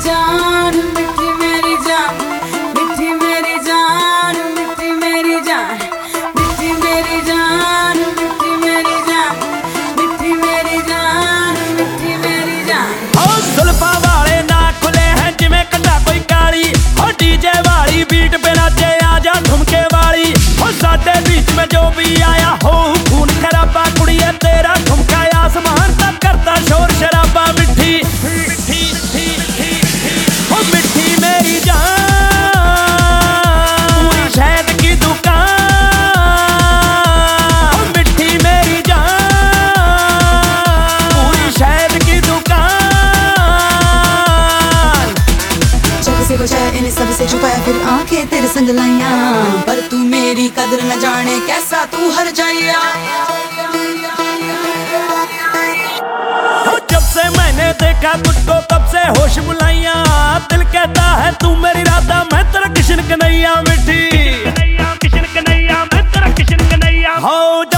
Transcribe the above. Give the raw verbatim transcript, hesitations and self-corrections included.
जान, मिठी मेरी जान, मिठी मेरी जान, मिठी मेरी जान, मिठी मेरी जान, मिठी मेरी जान, मिठी मेरी जान, मिठी मेरी जान। हो जुल्फां वाले ना खुले हैं जिवें कंधा कोई काली, हो डीजे वाली बीट पे नाचे आजा ठुमके वाली, हो साडे बीच में जो भी आया हो खून खराबा कुड़िए तेरा ठुमका आसमान तक करता शोर शराबा। मिठी मिठी मिठी हो मिठी मेरी जान, पूरी शहद की दुकान, हो मिठी मेरी जान, पूरी शहद की दुकान। जब से बचाया इन्हें सबसे छुपाया फिर आंखें तेरे संग लाइया, पर तू मेरी कदर न जाने कैसा तू हर जाइया। जब से मैंने देखा तुझको तब से होश बुलाइया, दिल कहता है तू मेरी राधा मैं तेरा किशन कन्हैया। मिठी किशन कन्हैया मैं तेरा किशन कन्हैया। हो